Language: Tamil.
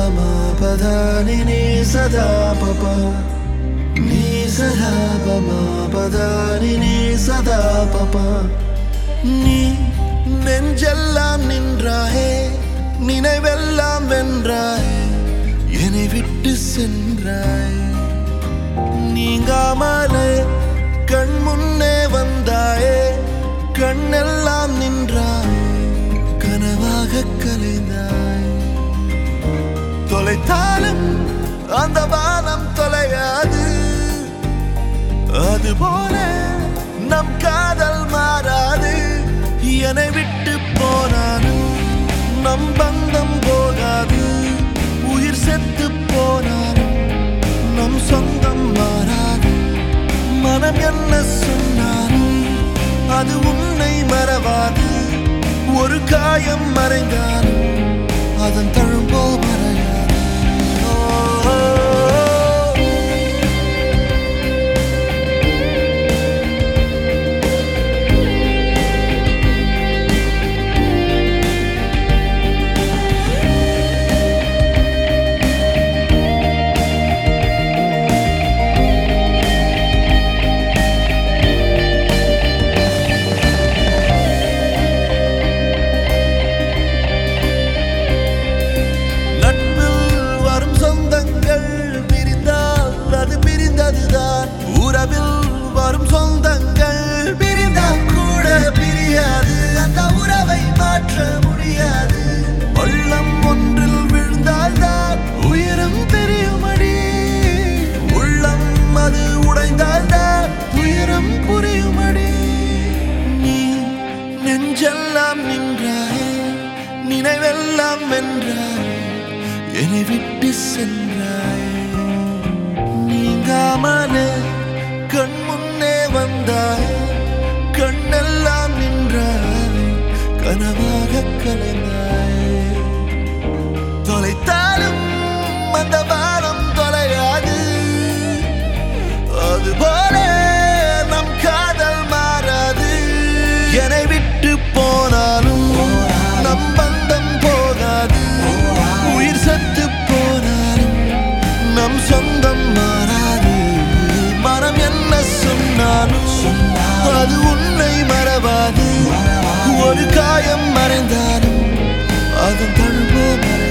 ma pa da ni sada pa pa ni sada pa ma pa da ni sada pa pa நீ நெஞ்செல்லாம் நின்றாயே நினைவெல்லாம் வென்றாயே என்னை விட்டு சென்றாய் நீங்காமலே கண் முன்னே வந்தாயே கண்ணெல்லாம் நின்றாய் கனவாக கலைந்தாய் தொலைத்தாலும் அந்த வானம் தொலையாது அதுபோல நம் காதல் மாறாது என்னை விட்டு போனாலும் நம் பந்தம் போகாது உயிர் செத்து போனாலும் நம் சொந்தம் மாறாது மனம் என்ன சொன்னாலும் அது உன்னை மறவாது ஒரு காயம் மறைந்தாலும் அதன் தழும்போ மறையாது வரும் சொந்தங்கள் பிரிந்தால் கூட பிரியாது அந்த உறவை மாற்ற முடியாது உள்ளம் ஒன்றில் விழுந்தால் தான் உயிரும் தெரியுமடி உள்ளம் அது உடைந்தால் தான் உயிரும் புரியுமடி நீ நெஞ்செல்லாம் நின்றாயே நினைவெல்லாம் வென்றாய் என்னை விட்டு சென்றாய் நீங்காமலே கண் முன்னே வந்தாய் கண்ணெல்லாம் நின்றாய் கனவாக கலைந்தாய் தொலைத்தாலும் அந்த வானம் தொலையாது அதுபோல நம் காதல் மாறாது என்னை விட்டு போனாலும் நம் பந்தம் போகாது உயிர் செத்து போனாலும் நம் சொந்தம் மாறாது மனம் என்ன சொன்னாலும் அது உன்னை மறவாது ஒரு காயம் மறைந்தாலும் அதன் தழும்போ